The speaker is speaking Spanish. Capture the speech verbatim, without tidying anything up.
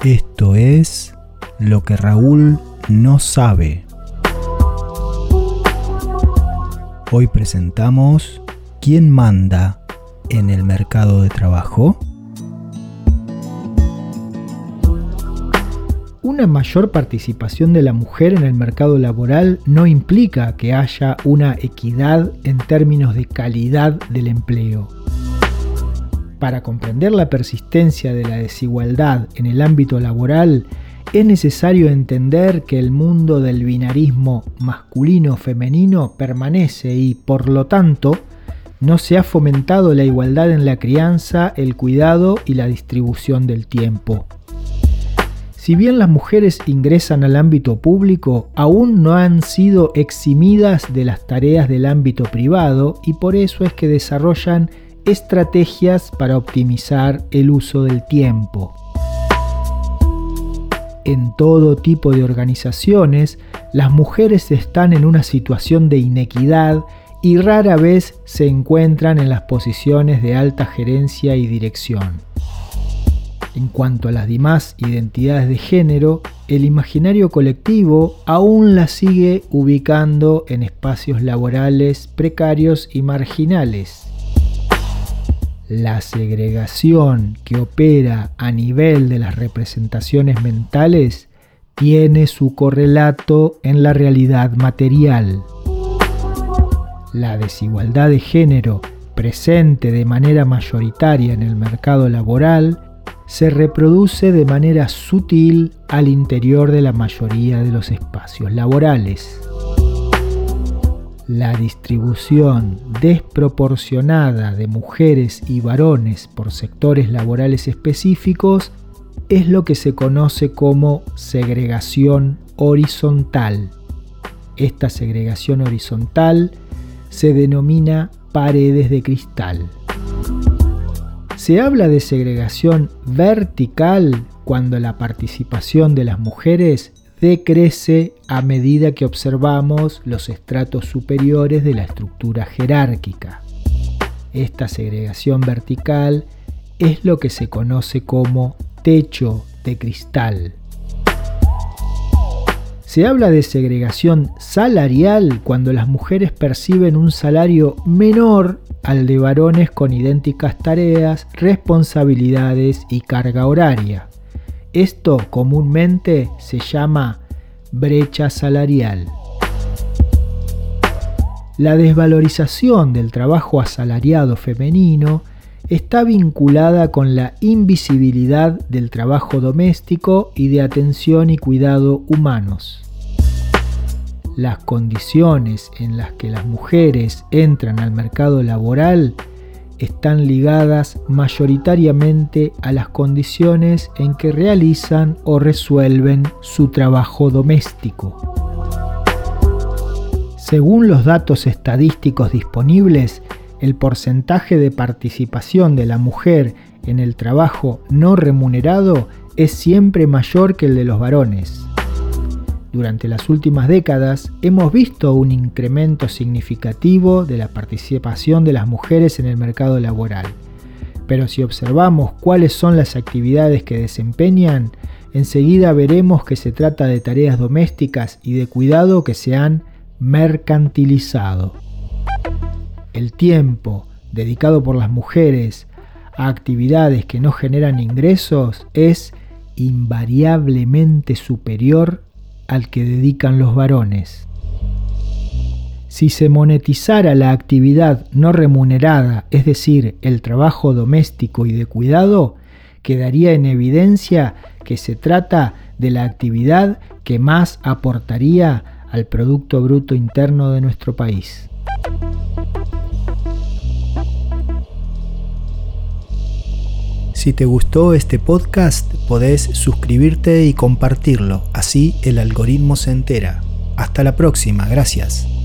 Esto es lo que Raúl no sabe. Hoy presentamos ¿Quién manda en el mercado de trabajo? Una mayor participación de la mujer en el mercado laboral no implica que haya una equidad en términos de calidad del empleo. Para comprender la persistencia de la desigualdad en el ámbito laboral, es necesario entender que el mundo del binarismo masculino-femenino permanece y, por lo tanto, no se ha fomentado la igualdad en la crianza, el cuidado y la distribución del tiempo. Si bien las mujeres ingresan al ámbito público, aún no han sido eximidas de las tareas del ámbito privado y por eso es que desarrollan estrategias para optimizar el uso del tiempo. En todo tipo de organizaciones, las mujeres están en una situación de inequidad y rara vez se encuentran en las posiciones de alta gerencia y dirección. En cuanto a las demás identidades de género, el imaginario colectivo aún las sigue ubicando en espacios laborales precarios y marginales. La segregación que opera a nivel de las representaciones mentales tiene su correlato en la realidad material. La desigualdad de género presente de manera mayoritaria en el mercado laboral se reproduce de manera sutil al interior de la mayoría de los espacios laborales. La distribución desproporcionada de mujeres y varones por sectores laborales específicos es lo que se conoce como segregación horizontal. Esta segregación horizontal se denomina paredes de cristal. Se habla de segregación vertical cuando la participación de las mujeres decrece a medida que observamos los estratos superiores de la estructura jerárquica. Esta segregación vertical es lo que se conoce como techo de cristal. Se habla de segregación salarial cuando las mujeres perciben un salario menor al de varones con idénticas tareas, responsabilidades y carga horaria. Esto comúnmente se llama brecha salarial. La desvalorización del trabajo asalariado femenino está vinculada con la invisibilidad del trabajo doméstico y de atención y cuidado humanos. Las condiciones en las que las mujeres entran al mercado laboral están ligadas mayoritariamente a las condiciones en que realizan o resuelven su trabajo doméstico. Según los datos estadísticos disponibles, el porcentaje de participación de la mujer en el trabajo no remunerado es siempre mayor que el de los varones. Durante las últimas décadas hemos visto un incremento significativo de la participación de las mujeres en el mercado laboral. Pero si observamos cuáles son las actividades que desempeñan, enseguida veremos que se trata de tareas domésticas y de cuidado que se han mercantilizado. El tiempo dedicado por las mujeres a actividades que no generan ingresos es invariablemente superior al que dedican los varones. Si se monetizara la actividad no remunerada, es decir, el trabajo doméstico y de cuidado, quedaría en evidencia que se trata de la actividad que más aportaría al Producto Bruto Interno de nuestro país. Si te gustó este podcast, podés suscribirte y compartirlo, así el algoritmo se entera. Hasta la próxima, gracias.